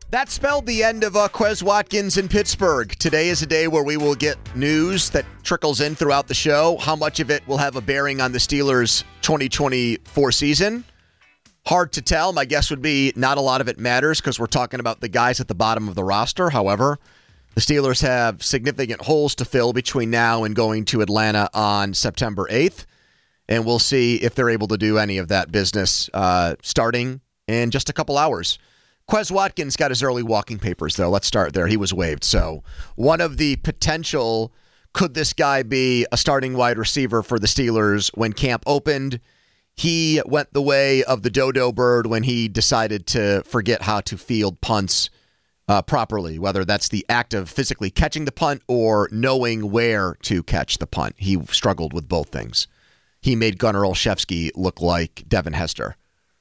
That spelled the end of Quez Watkins in Pittsburgh. Today is a day where we will get news that trickles in throughout the show. How much of it will have a bearing on the Steelers' 2024 season? Hard to tell. My guess would be not a lot of it matters because we're talking about the guys at the bottom of the roster. However, the Steelers have significant holes to fill between now and going to Atlanta on September 8th. And we'll see if they're able to do any of that business starting in just a couple hours. Quez Watkins got his early walking papers, though. Let's start there. He was waived. So one of the potential, could this guy be a starting wide receiver for the Steelers when camp opened? He went the way of the dodo bird when he decided to forget how to field punts properly, whether that's the act of physically catching the punt or knowing where to catch the punt. He struggled with both things. He made Gunnar Olszewski look like Devin Hester.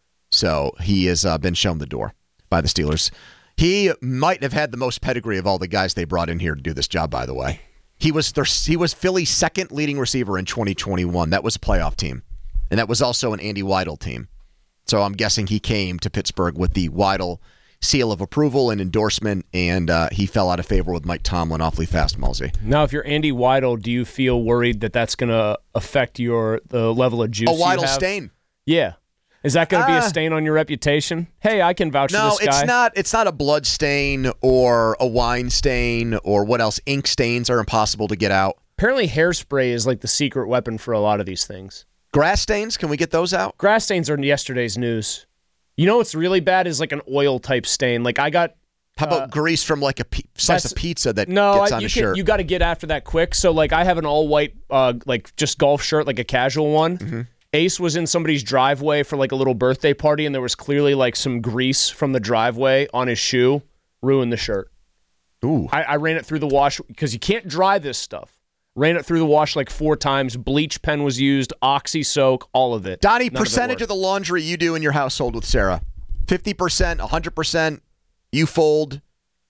So he has been shown the door by the Steelers. He might have had the most pedigree of all the guys they brought in here to do this job, by the way. He was Philly's second leading receiver in 2021. That was a playoff team. And that was also an Andy Weidl team. So I'm guessing he came to Pittsburgh with the Weidl seal of approval and endorsement, and he fell out of favor with Mike Tomlin awfully fast, Mulsey. Now, if you're Andy Weidl, do you feel worried that that's going to affect the level of juice you have? A Weidl stain. Yeah. Is that going to be a stain on your reputation? Hey, I can vouch for this guy. No, it's not a blood stain or a wine stain or what else. Ink stains are impossible to get out. Apparently hairspray is like the secret weapon for a lot of these things. Grass stains, can we get those out? Grass stains are yesterday's news. You know what's really bad is like an oil-type stain. Like I got... How about grease from like a slice of pizza that gets on a shirt? You got to get after that quick. So like I have an all-white like just golf shirt, like a casual one. Mm-hmm. Ace was in somebody's driveway for like a little birthday party, and there was clearly like some grease from the driveway on his shoe. Ruined the shirt. Ooh. I ran it through the wash because you can't dry this stuff. Ran it through the wash like 4 times. Bleach pen was used, Oxy Soak, all of it. Donnie, percentage of the laundry you do in your household with Sarah? 50%, 100%, you fold?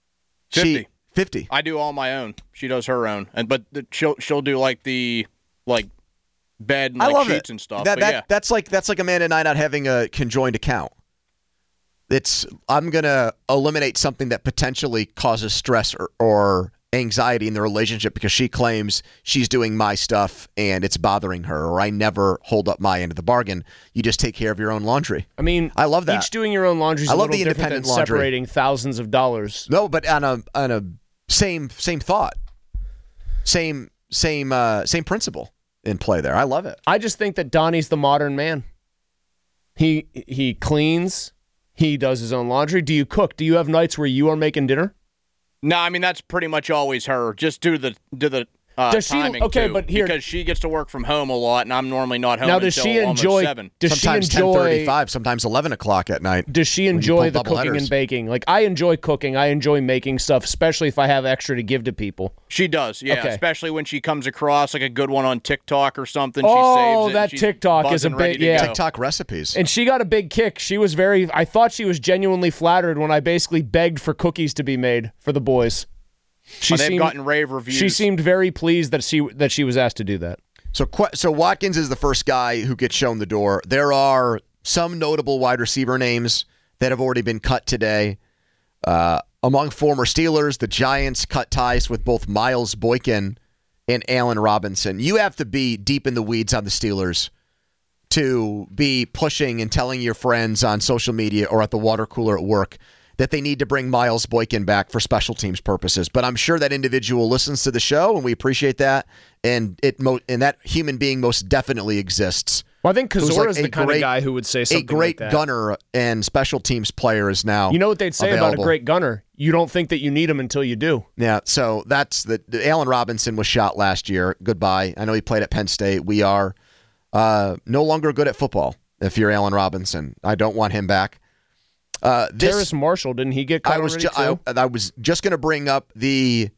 50. 50. I do all my own. She does her own. But she'll do like the bed and like sheets and stuff. That's like Amanda and I not having a conjoined account. I'm going to eliminate something that potentially causes stress or anxiety in the relationship because she claims she's doing my stuff and it's bothering her, or I never hold up my end of the bargain. You just take care of your own laundry. I mean, I love that. Each doing your own laundry is a little different than separating thousands of dollars. No, but on a same thought, same principle in play there. I love it. I just think that Donnie's the modern man. He cleans. He does his own laundry. Do you cook? Do you have nights where you are making dinner? No, I mean that's pretty much always her. Just do the timing too, but here, because she gets to work from home a lot, and I'm normally not home now, until almost 7. Sometimes 10:35, sometimes 11 o'clock at night. Does she enjoy the cooking and baking? Like I enjoy cooking. I enjoy making stuff, especially if I have extra to give to people. She does, yeah. Okay. Especially when she comes across like a good one on TikTok or something. Oh, she saves it. That TikTok is a big TikTok recipes. And she got a big kick. I thought she was genuinely flattered when I basically begged for cookies to be made for the boys. They've gotten rave reviews. She seemed very pleased that she was asked to do that. So Watkins is the first guy who gets shown the door. There are some notable wide receiver names that have already been cut today. Among former Steelers, the Giants cut ties with both Miles Boykin and Allen Robinson. You have to be deep in the weeds on the Steelers to be pushing and telling your friends on social media or at the water cooler at work that they need to bring Miles Boykin back for special teams purposes. But I'm sure that individual listens to the show, and we appreciate that. And that human being most definitely exists. Well, I think Kozora is the kind of guy who would say something like that. A great gunner and special teams player is now. You know what they'd say about a great gunner? You don't think that you need him until you do. Yeah, so that's the Allen Robinson was shot last year. Goodbye. I know he played at Penn State. We are no longer good at football if you're Allen Robinson. I don't want him back. Terrace Marshall, didn't he get cut already too? I was just going to bring up the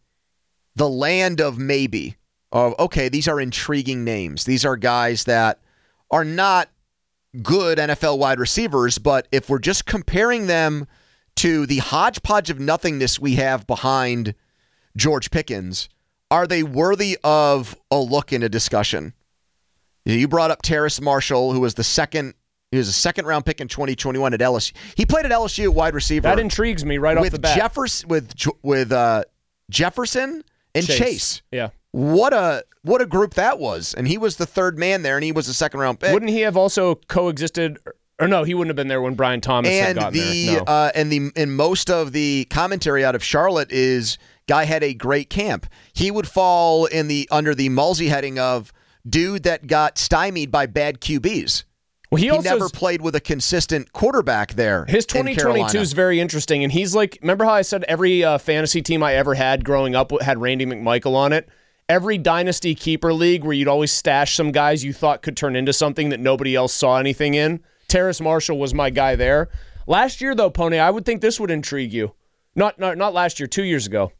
land of maybe. Okay, these are intriguing names. These are guys that are not good NFL wide receivers, but if we're just comparing them to the hodgepodge of nothingness we have behind George Pickens, are they worthy of a look in a discussion? You brought up Terrace Marshall, who was the second He was a second-round pick in 2021 at LSU. He played at LSU at wide receiver. That intrigues me right off the bat. With Jefferson and Chase. Yeah. What a group that was. And he was the third man there, and he was a second-round pick. Wouldn't he have also coexisted? Or no, he wouldn't have been there when Brian Thomas had gotten there. No. And most of the commentary out of Charlotte is guy had a great camp. He would fall under the Mulsey heading of dude that got stymied by bad QBs. Well, he never played with a consistent quarterback there. His 2022 is very interesting, and he's like, remember how I said every fantasy team I ever had growing up had Randy McMichael on it? Every dynasty keeper league where you'd always stash some guys you thought could turn into something that nobody else saw anything in. Terrace Marshall was my guy there. Last year, though, Pony, I would think this would intrigue you. Not last year, 2 years ago.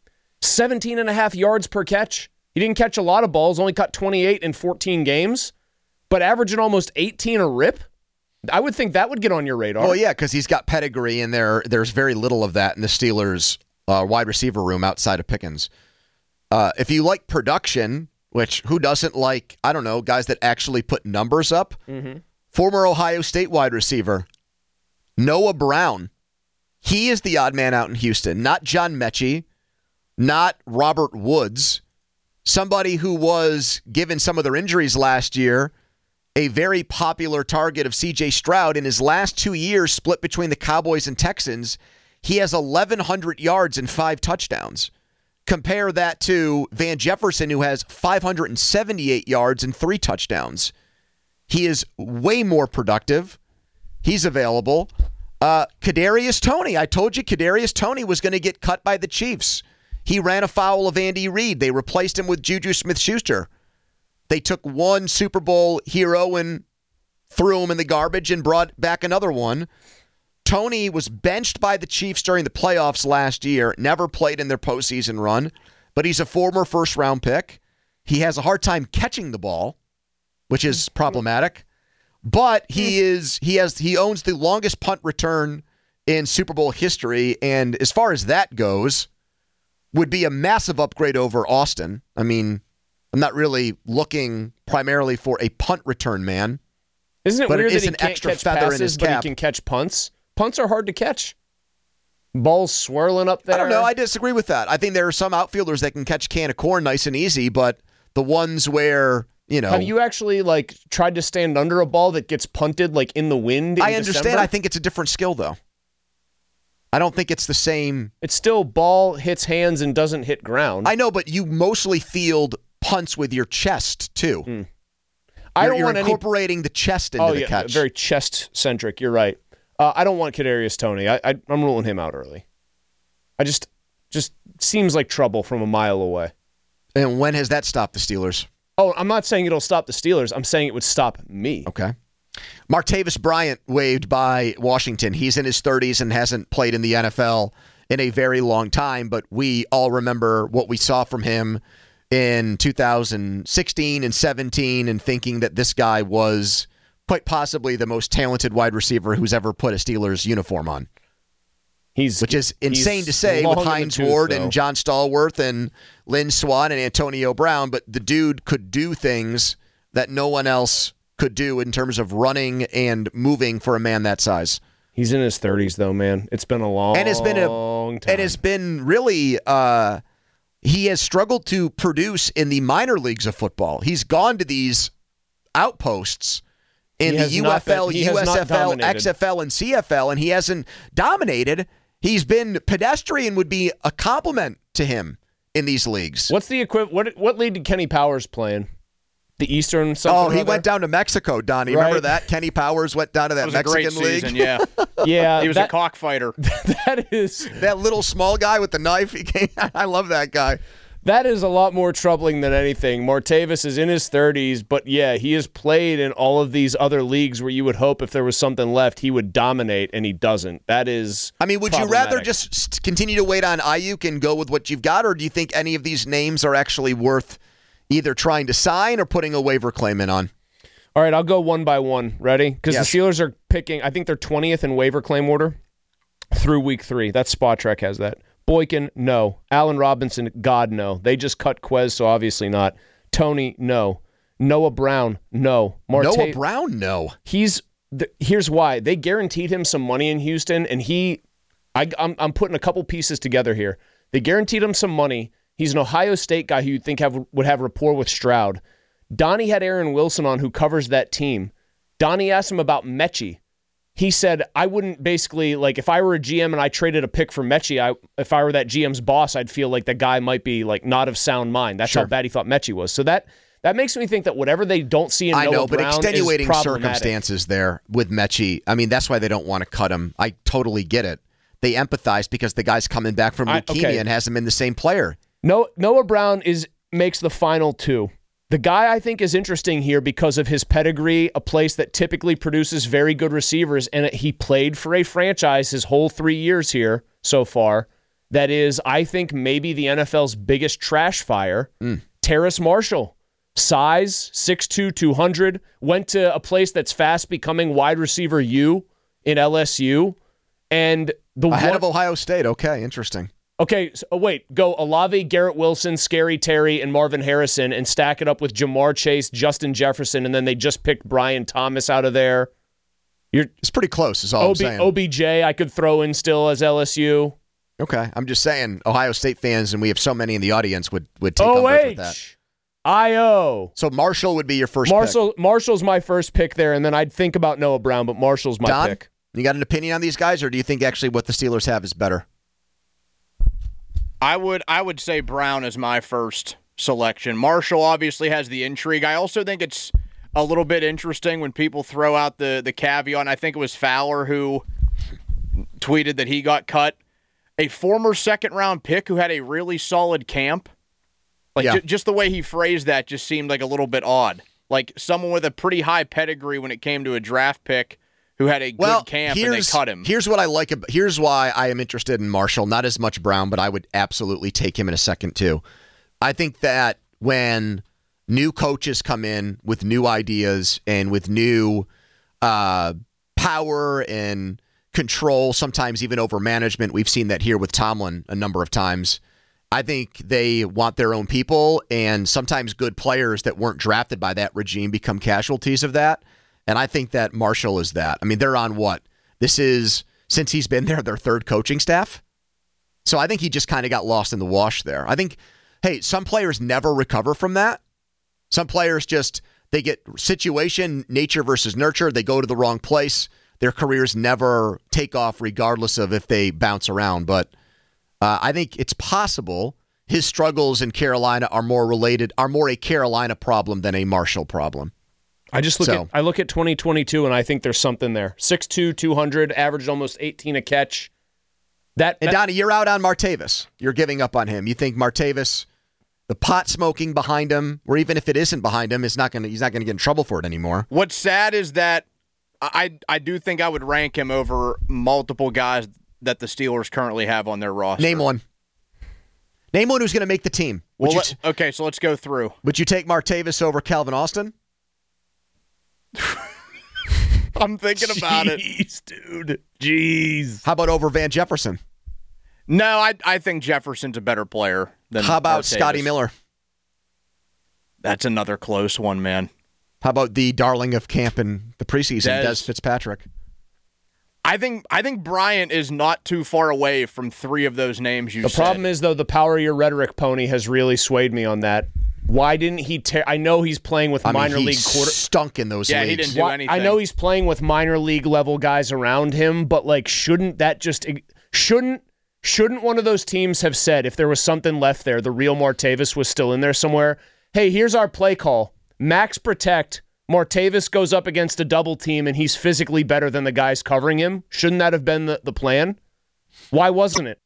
17.5 yards per catch. He didn't catch a lot of balls, only caught 28 in 14 games. But averaging almost 18 a rip, I would think that would get on your radar. Oh, yeah, because he's got pedigree, and there's very little of that in the Steelers' wide receiver room outside of Pickens. If you like production, which who doesn't like, I don't know, guys that actually put numbers up, former Ohio State wide receiver, Noah Brown. He is the odd man out in Houston, not John Mechie, not Robert Woods, somebody who was, given some of their injuries last year, a very popular target of C.J. Stroud. In his last 2 years, split between the Cowboys and Texans, he has 1,100 yards and 5 touchdowns. Compare that to Van Jefferson, who has 578 yards and 3 touchdowns. He is way more productive. He's available. Kadarius Toney. I told you Kadarius Toney was going to get cut by the Chiefs. He ran afoul of Andy Reid. They replaced him with Juju Smith-Schuster. They took one Super Bowl hero and threw him in the garbage and brought back another one. Toney was benched by the Chiefs during the playoffs last year, never played in their postseason run, but he's a former first-round pick. He has a hard time catching the ball, which is problematic. But he owns the longest punt return in Super Bowl history, and as far as that goes, would be a massive upgrade over Austin. I mean, I'm not really looking primarily for a punt return man. Isn't it but weird it is that he an can't extra catch feather passes, in his but cap. he can catch punts? Punts are hard to catch. Balls swirling up there. I don't know. I disagree with that. I think there are some outfielders that can catch a can of corn nice and easy, but the ones where, have you actually tried to stand under a ball that gets punted in the wind in I understand. December? I think it's a different skill, though. I don't think it's the same. It's still ball hits hands and doesn't hit ground. I know, but you mostly field punts with your chest, too. You're incorporating the chest into the catch. Very chest-centric. You're right. I don't want Kadarius Toney. I'm ruling him out early. I just seems like trouble from a mile away. And when has that stopped the Steelers? Oh, I'm not saying it'll stop the Steelers. I'm saying it would stop me. Okay. Martavis Bryant waived by Washington. He's in his 30s and hasn't played in the NFL in a very long time, but we all remember what we saw from him in 2016 and 17 and thinking that this guy was quite possibly the most talented wide receiver who's ever put a Steelers uniform on. Which is insane to say with Hines Ward and John Stallworth and Lynn Swann and Antonio Brown, but the dude could do things that no one else could do in terms of running and moving for a man that size. He's in his 30s, though, man. It's been a long time. And it's been really he has struggled to produce in the minor leagues of football. He's gone to these outposts in the UFL, USFL, XFL, and CFL, and he hasn't dominated. He's been pedestrian would be a compliment to him in these leagues. What's the equivalent? What league did Kenny Powers play in? The Eastern something? Oh, he went down to Mexico, Donnie. Right? Remember that? Kenny Powers went down to that Mexican league. Season, yeah. Yeah. He was a cockfighter. That little small guy with the knife. I love that guy. That is a lot more troubling than anything. Martavis is in his 30s, but yeah, he has played in all of these other leagues where you would hope if there was something left, he would dominate, and he doesn't. That is would you rather just continue to wait on Ayuk and go with what you've got, or do you think any of these names are actually worth either trying to sign or putting a waiver claim in on? All right, I'll go one by one. Ready? Because the Steelers are picking, I think they're 20th in waiver claim order through week 3. That Spot Trek has that. Boykin, no. Allen Robinson, God, no. They just cut Quez, so obviously not. Toney, no. Noah Brown, no. Noah Brown, no. He's here's why. They guaranteed him some money in Houston, and I'm putting a couple pieces together here. They guaranteed him some money. He's an Ohio State guy who you'd think would have rapport with Stroud. Donnie had Aaron Wilson on, who covers that team. Donnie asked him about Mechie. He said, I wouldn't basically, like, if I were a GM and I traded a pick for Mechie, if I were that GM's boss, I'd feel like the guy might be, like, not of sound mind. That's how bad he thought Mechie was. So that makes me think that whatever they don't see in Noah Brown is extenuating problematic. Circumstances there with Mechie. I mean, that's why they don't want to cut him. I totally get it. They empathize because the guy's coming back from leukemia and hasn't been the same player. Noah Brown makes the final two. The guy I think is interesting here because of his pedigree, a place that typically produces very good receivers, and he played for a franchise his whole 3 years here so far. That is, I think, maybe the NFL's biggest trash fire. Terrace Marshall. Size, 6'2", 200. Went to a place that's fast becoming wide receiver U in LSU. And ahead of Ohio State. Okay, interesting. Okay, so, wait. Go Olave, Garrett Wilson, Scary Terry, and Marvin Harrison, and stack it up with Jamar Chase, Justin Jefferson, and then they just picked Brian Thomas out of there. It's pretty close, is all I'm saying. OBJ I could throw in still as LSU. Okay, I'm just saying Ohio State fans, and we have so many in the audience, would take umbrage with that. I-O. So Marshall would be your first pick. Marshall's my first pick there, and then I'd think about Noah Brown, but Marshall's my pick. You got an opinion on these guys, or do you think actually what the Steelers have is better? I would say Brown is my first selection. Marshall obviously has the intrigue. I also think it's a little bit interesting when people throw out the caveat, and I think it was Fowler who tweeted that he got cut. A former second-round pick who had a really solid camp. Just the way he phrased that just seemed like a little bit odd. Like someone with a pretty high pedigree when it came to a draft pick who had a good camp and they cut him. Here's what I like. Here's why I am interested in Marshall. Not as much Brown, but I would absolutely take him in a second too. I think that when new coaches come in with new ideas and with new power and control, sometimes even over management, we've seen that here with Tomlin a number of times. I think they want their own people, and sometimes good players that weren't drafted by that regime become casualties of that. And I think that Marshall is that. I mean, they're on what? This is, since he's been there, their third coaching staff. So I think he just kind of got lost in the wash there. I think, hey, some players never recover from that. Some players just, they get situation, nature versus nurture. They go to the wrong place. Their careers never take off regardless of if they bounce around. But I think it's possible his struggles in Carolina are more a Carolina problem than a Marshall problem. I look at 2022 and I think there's something there. 6'2", 200, averaged almost 18 a catch. And Donnie, you're out on Martavis. You're giving up on him. You think Martavis, the pot smoking behind him, or even if it isn't behind him, he's not going to get in trouble for it anymore. What's sad is that I do think I would rank him over multiple guys that the Steelers currently have on their roster. Name one. Name one who's going to make the team. Okay, so let's go through. Would you take Martavis over Calvin Austin? I'm thinking about it. Jeez, dude. Jeez. How about over Van Jefferson? No, I think Jefferson's a better player than How about Martavis. Scotty Miller? That's another close one, man. How about the darling of camp in the preseason, Des Fitzpatrick? I think Bryant is not too far away from three of those names you said. The problem is, though, the power of your rhetoric, Pony, has really swayed me on that. Why didn't he I know he's playing with minor league stunk in those leagues. He didn't do anything. I know he's playing with minor league level guys around him, but like shouldn't one of those teams have said, if there was something left there, the real Martavis was still in there somewhere, hey, here's our play call. Max protect. Martavis goes up against a double team and he's physically better than the guys covering him. Shouldn't that have been the plan? Why wasn't it?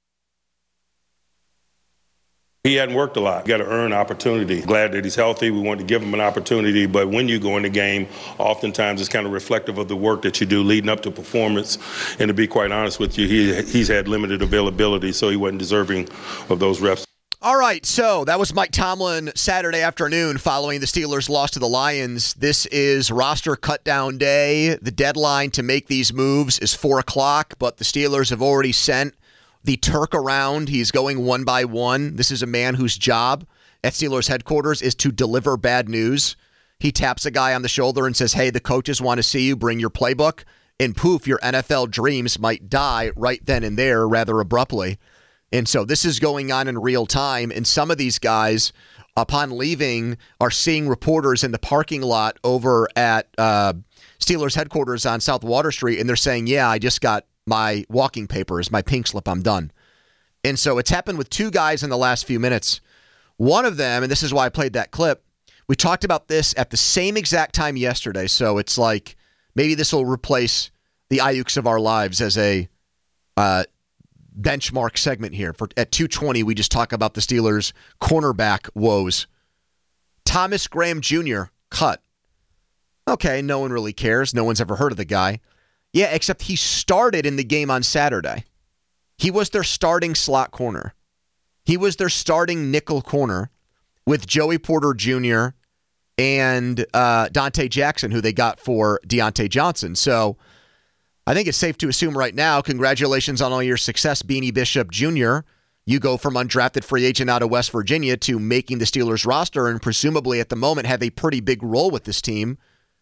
He hadn't worked a lot. You got to earn opportunity. Glad that he's healthy. We want to give him an opportunity. But when you go in the game, oftentimes it's kind of reflective of the work that you do leading up to performance. And to be quite honest with you, he's had limited availability, so he wasn't deserving of those reps. All right, so that was Mike Tomlin Saturday afternoon following the Steelers' loss to the Lions. This is roster cut-down day. The deadline to make these moves is 4 o'clock, but the Steelers have already sent the Turk around. He's going one by one. This is a man whose job at Steelers headquarters is to deliver bad news. he taps a guy on the shoulder and says, hey, the coaches want to see you, bring your playbook, and poof, your NFL dreams might die right then and there rather abruptly. And so this is going on in real time, and some of these guys, upon leaving, are seeing reporters in the parking lot over at Steelers headquarters on South Water Street, and they're saying, yeah, I just got my walking papers, my pink slip, I'm done. And so it's happened with two guys in the last few minutes. One of them, and this is why I played that clip, we talked about this at the same exact time yesterday, so it's like maybe this will replace the Ayuks of our lives as a benchmark segment here. At 2:20, we just talk about the Steelers' cornerback woes. Thomas Graham Jr. cut. Okay, no one really cares. No one's ever heard of the guy. Yeah, except he started in the game on Saturday. He was their starting slot corner. He was their starting nickel corner with Joey Porter Jr. and Dante Jackson, who they got for Deontay Johnson. So I think it's safe to assume right now, congratulations on all your success, Beanie Bishop Jr. You go from undrafted free agent out of West Virginia to making the Steelers roster and presumably at the moment have a pretty big role with this team.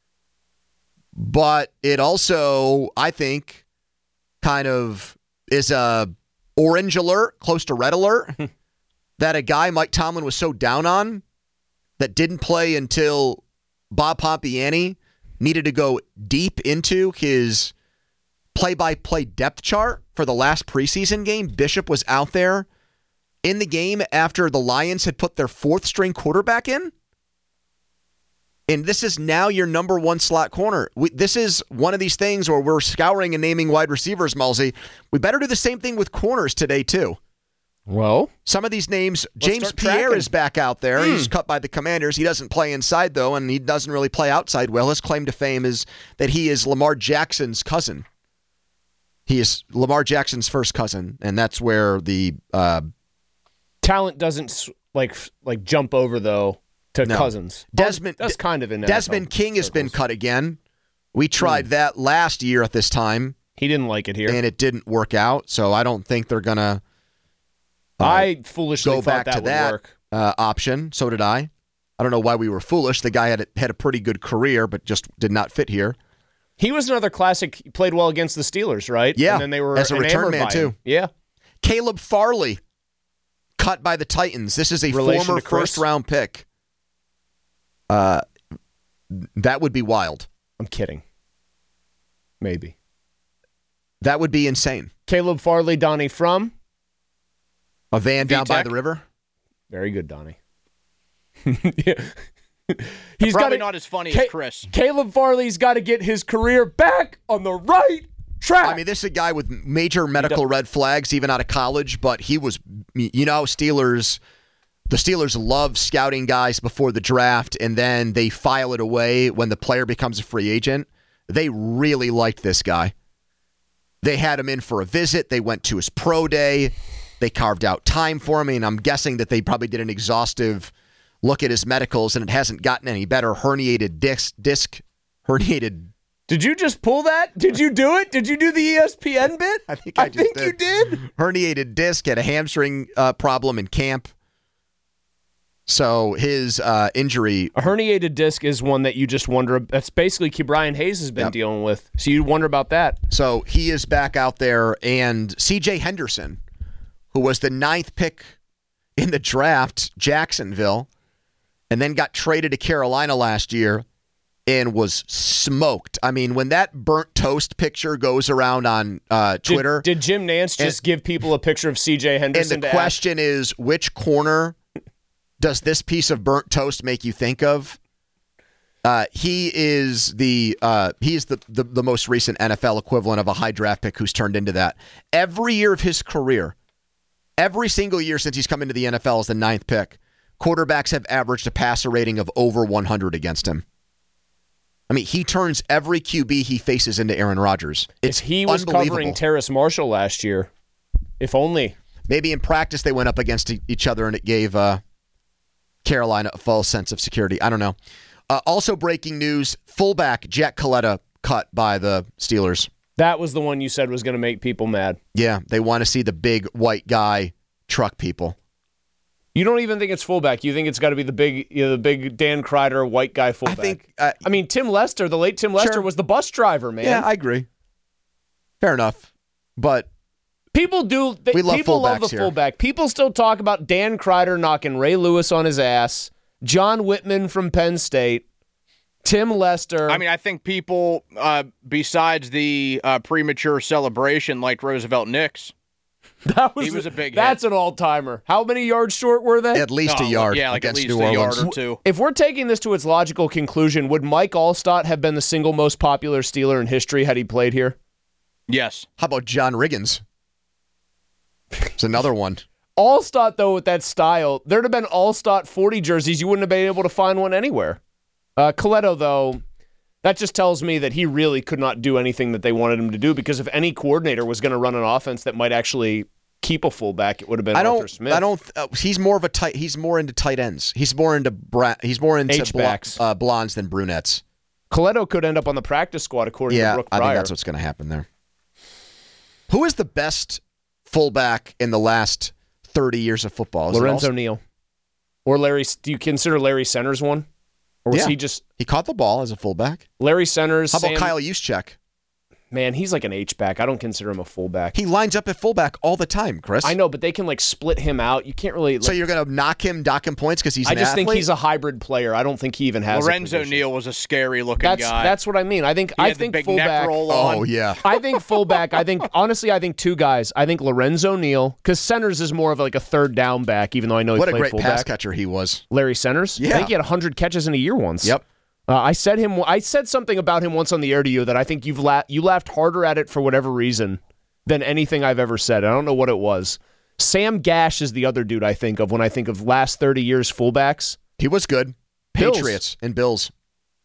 But it also, I think, kind of is a orange alert, close to red alert, that a guy Mike Tomlin was so down on that didn't play until Bob Pompiani needed to go deep into his play-by-play depth chart for the last preseason game. Bishop was out there in the game after the Lions had put their fourth-string quarterback in. And this is now your number one slot corner. This is one of these things where we're scouring and naming wide receivers, Malsey. We better do the same thing with corners today, too. Well, some of these names, James Pierre is back out there. He's cut by the Commanders. He doesn't play inside, though, and he doesn't really play outside well. His claim to fame is that he is Lamar Jackson's cousin. He is Lamar Jackson's first cousin, and that's where the talent doesn't like jump over, though, to cousins. Desmond, that's kind of in Desmond King has been cut again. We tried that last year at this time. He didn't like it here. And it didn't work out, so I don't think they're going to I foolishly go thought back to would that work. Option. So did I. I don't know why we were foolish. The guy had a pretty good career, but just did not fit here. He was another classic. He played well against the Steelers, right? Yeah, and then they were as a return man, too. Yeah. Caleb Farley, cut by the Titans. This is a former first-round pick. That would be wild. I'm kidding. Maybe. That would be insane. Caleb Farley, Donnie from? A van down by the river? Very good, Donnie. He's probably not as funny as Chris. Caleb Farley's got to get his career back on the right track. I mean, this is a guy with major medical red flags, even out of college, but he was, the Steelers love scouting guys before the draft, and then they file it away when the player becomes a free agent. They really liked this guy. They had him in for a visit. They went to his pro day. They carved out time for him, and I'm guessing that they probably did an exhaustive look at his medicals, and it hasn't gotten any better. Herniated disc. Did you just pull that? Did you do it? Did you do the ESPN bit? I think you did. Herniated disc, had a hamstring problem in camp. So his injury... A herniated disc is one that you just wonder... That's basically Brian Hayes has been dealing with. So you wonder about that. So he is back out there, and C.J. Henderson, who was the 9th pick in the draft, Jacksonville, and then got traded to Carolina last year and was smoked. I mean, when that burnt toast picture goes around on Twitter... Did Jim Nantz just give people a picture of C.J. Henderson? And the question is, which corner does this piece of burnt toast make you think of? He is the most recent NFL equivalent of a high draft pick who's turned into that. Every year of his career, every single year since he's come into the NFL as the 9th pick, quarterbacks have averaged a passer rating of over 100 against him. I mean, he turns every QB he faces into Aaron Rodgers. He was covering Terrace Marshall last year. If only. Maybe in practice they went up against each other and it gave Carolina a false sense of security. I don't know. Also breaking news, fullback Jack Coletta cut by the Steelers. That was the one you said was going to make people mad. Yeah, they want to see the big white guy truck people. You don't even think it's fullback. You think it's got to be the big Dan Kreider white guy fullback. I think. I mean, Tim Lester, the late Tim Lester, was the bus driver, man. Yeah, I agree. Fair enough, but people do. People love the fullback. People still talk about Dan Kreider knocking Ray Lewis on his ass, John Whitman from Penn State, Tim Lester. I mean, I think people, besides the premature celebration, liked Roosevelt Nix. He was a big That's hit. an all-timer. How many yards short were they? At least a yard. Yeah, like at against least New a Orleans. yard or two. If we're taking this to its logical conclusion, would Mike Allstott have been the single most popular Steeler in history had he played here? Yes. How about John Riggins? It's another one. Allstott, though, with that style, there'd have been Allstott 40 jerseys. You wouldn't have been able to find one anywhere. Coletto, though, that just tells me that he really could not do anything that they wanted him to do, because if any coordinator was going to run an offense that might actually keep a fullback, it would have been Arthur Smith. He's more of a tight. He's more into tight ends. He's more into H-backs. Blondes than brunettes. Coletto could end up on the practice squad, according to Brooke Pryor. I think that's what's going to happen there. Who is the best fullback in the last 30 years of football? Lorenzo Neal. Or Larry. Do you consider Larry Centers one? Or was he just... He caught the ball as a fullback. Larry Centers. How about Kyle Juszczyk? Man, he's like an H-back. I don't consider him a fullback. He lines up at fullback all the time, Chris. I know, but they can split him out. You can't really... So you're going to dock him points because he's an athlete? I just think he's a hybrid player. I don't think he even has Lorenzo Neal was a scary-looking guy. That's what I mean. I think the big fullback... neck roll on. Oh, yeah. I think fullback, honestly, I think two guys. I think Lorenzo Neal, because Centers is more of a third down back, even though I know he played fullback. What a great pass catcher he was. Larry Centers? Yeah. I think he had 100 catches in a year once. Yep. I said something about him once on the air to you that I think you laughed harder at it for whatever reason than anything I've ever said. I don't know what it was. Sam Gash is the other dude I think of when I think of last 30 years fullbacks. He was good. Bills. Patriots and Bills.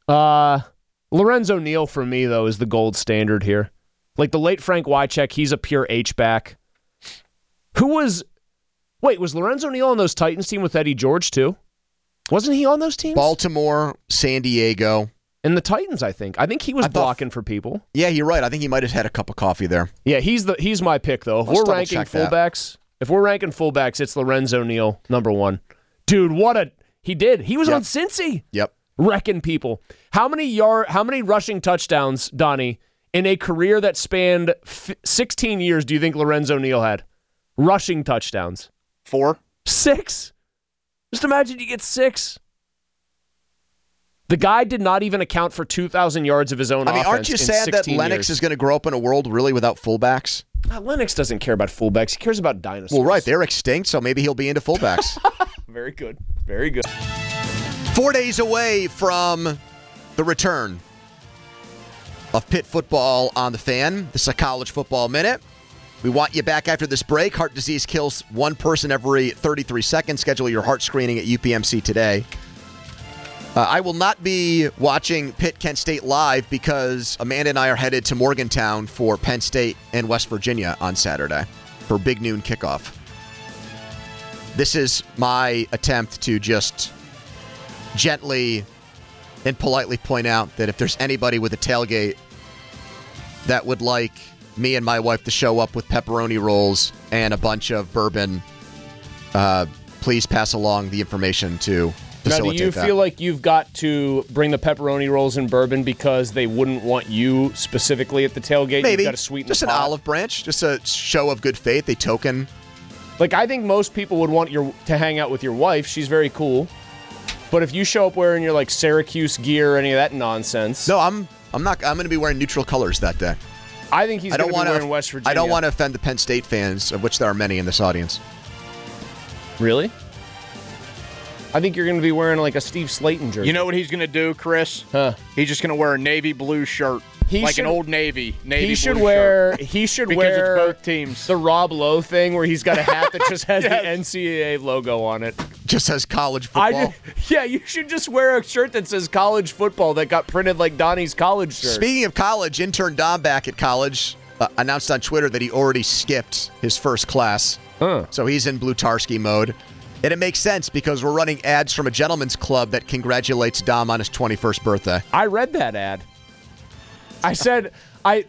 Lorenzo Neal for me, though, is the gold standard here. Like the late Frank Wycheck, he's a pure H-back. Was Lorenzo Neal on those Titans team with Eddie George too? Wasn't he on those teams? Baltimore, San Diego. And the Titans, I think. I think he was blocking for people. Yeah, you're right. I think he might have had a cup of coffee there. Yeah, he's my pick, though. If we're ranking fullbacks, it's Lorenzo Neal, number one. Dude, he did. He was on Cincy. Yep. Wrecking people. How many rushing touchdowns, Donnie, in a career that spanned 16 years do you think Lorenzo Neal had? Rushing touchdowns. 4. 6. Just imagine you get 6. The guy did not even account for 2,000 yards of his own offense. Aren't you sad that Lennox is going to grow up in a world really without fullbacks? Lennox doesn't care about fullbacks. He cares about dinosaurs. Well, right. They're extinct, so maybe he'll be into fullbacks. Very good. Very good. 4 days away from the return of Pitt football on the Fan. This is a College Football Minute. We want you back after this break. Heart disease kills one person every 33 seconds. Schedule your heart screening at UPMC today. I will not be watching Pitt-Kent State live because Amanda and I are headed to Morgantown for Penn State and West Virginia on Saturday for big noon kickoff. This is my attempt to just gently and politely point out that if there's anybody with a tailgate that would like me and my wife to show up with pepperoni rolls and a bunch of bourbon, please pass along the information to facilitate that. Now, do you feel like you've got to bring the pepperoni rolls and bourbon because they wouldn't want you specifically at the tailgate? Maybe. You've got to sweeten just the an pot? olive branch, just a show of good faith, a token. Like, I think most people would want to hang out with your wife. She's very cool. But if you show up wearing your Syracuse gear or any of that nonsense, no, I'm not. I'm going to be wearing neutral colors that day. I think he's going to be wearing West Virginia. I don't want to offend the Penn State fans, of which there are many in this audience. Really? I think you're going to be wearing a Steve Slayton jersey. You know what he's going to do, Chris? Huh? He's just going to wear a navy blue shirt, an Old Navy He should blue wear. shirt. He should because wear it's both teams. the Rob Lowe thing where he's got a hat that just has the NCAA logo on it. Just says college football. Yeah, you should just wear a shirt that says college football that got printed like Donnie's college shirt. Speaking of college, intern Dom back at college announced on Twitter that he already skipped his first class. So he's in Blutarski mode. And it makes sense because we're running ads from a gentleman's club that congratulates Dom on his 21st birthday. I read that ad. I said, I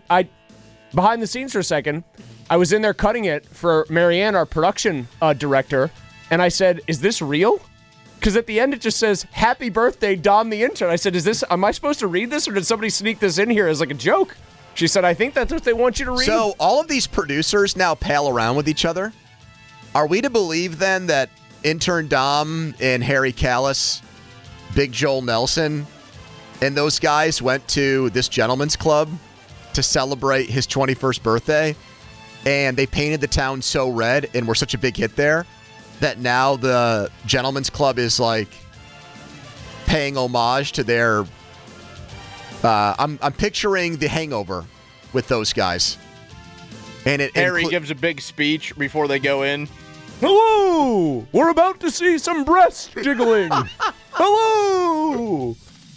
behind the scenes for a second, I was in there cutting it for Marianne, our production director, And I said, is this real? Because at the end it just says, happy birthday, Dom the intern. I said, am I supposed to read this, or did somebody sneak this in here as like a joke? She said, I think that's what they want you to read. So all of these producers now pal around with each other. Are we to believe then that intern Dom and Harry Callis, Big Joel Nelson, and those guys went to this gentleman's club to celebrate his 21st birthday, and they painted the town so red and were such a big hit there that now the gentleman's club is like paying homage to their I'm picturing The Hangover with those guys. And Harry gives a big speech before they go in. Hello! We're about to see some breast jiggling. Hello!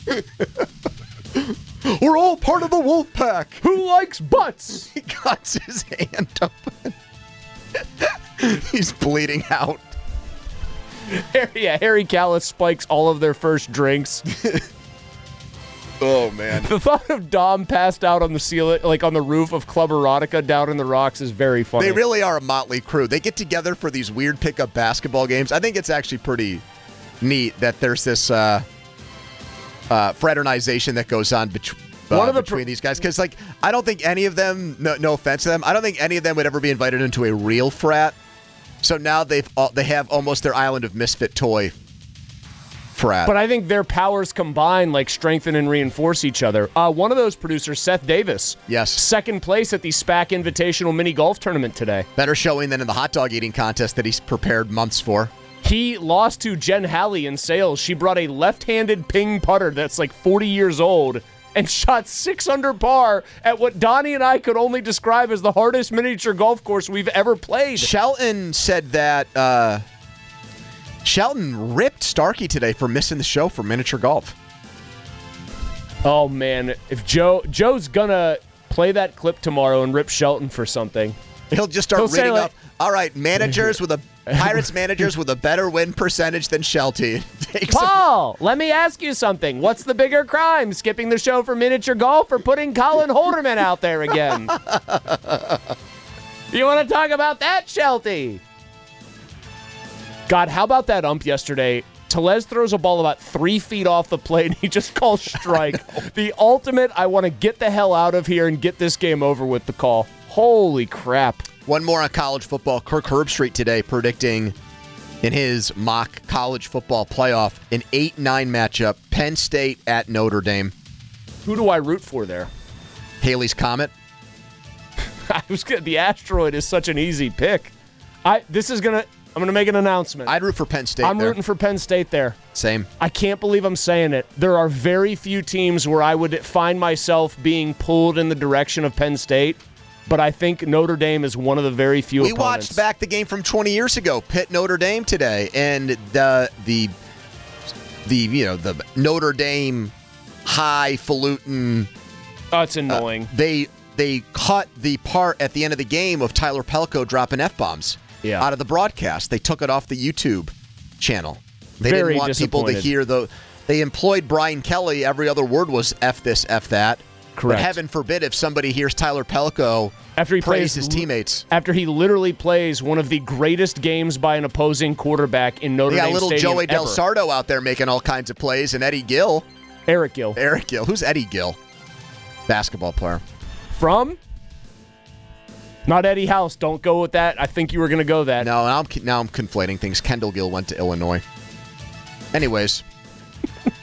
We're all part of the wolf pack. Who likes butts? He cuts his hand open. He's bleeding out. Harry Callis spikes all of their first drinks. Oh, man. The thought of Dom passed out on the ceiling, like on the roof of Club Erotica down in the rocks, is very funny. They really are a motley crew. They get together for these weird pickup basketball games. I think it's actually pretty neat that there's this fraternization that goes on between these guys. Because, like, I don't think any of them, no offense to them, I don't think any of them would ever be invited into a real frat. So now they have almost their Island of Misfit toy frat. But I think their powers combined like strengthen and reinforce each other. One of those producers, Seth Davis, yes, second place at the SPAC Invitational Mini Golf Tournament today. Better showing than in the hot dog eating contest that he's prepared months for. He lost to Jen Halley in sales. She brought a left-handed ping putter that's like 40 years old and shot 6 under par at what Donnie and I could only describe as the hardest miniature golf course we've ever played. Shelton said that Shelton ripped Starkey today for missing the show for miniature golf. Oh, man. If Joe's gonna play that clip tomorrow and rip Shelton for something. He'll just start reading up. All right, Pirates managers with a better win percentage than Shelty. Paul, let me ask you something. What's the bigger crime, skipping the show for miniature golf or putting Colin Holderman out there again? You want to talk about that, Shelty? God, how about that ump yesterday? Tellez throws a ball about 3 feet off the plate, and he just calls strike. The ultimate, I want to get the hell out of here and get this game over with the call. Holy crap. One more on college football. Kirk Herbstreit today predicting in his mock college football playoff an 8-9 matchup, Penn State at Notre Dame. Who do I root for there? Haley's Comet. The asteroid is such an easy pick. I'm going to make an announcement. I'd root for Penn State I'm rooting for Penn State there. Same. I can't believe I'm saying it. There are very few teams where I would find myself being pulled in the direction of Penn State, but I think Notre Dame is one of the very few opponents. We watched back the game from 20 years ago, Pitt Notre Dame today, and the Notre Dame highfalutin. Oh, it's annoying. They cut the part at the end of the game of Tyler Pelko dropping F-bombs. Yeah. Out of the broadcast. They took it off the YouTube channel. They Very didn't want people to hear they employed Brian Kelly. Every other word was F this, F that. Correct. But heaven forbid if somebody hears Tyler Pelko after he praise plays his teammates. After he literally plays one of the greatest games by an opposing quarterback in Notre Dame Stadium. Stadium Joey Del Sardo out there making all kinds of plays, and Eddie Gill. Eric Gill. Who's Eddie Gill? Basketball player. From? Not Eddie House. Don't go with that. I think you were going to go that. No, now I'm conflating things. Kendall Gill went to Illinois. Anyways,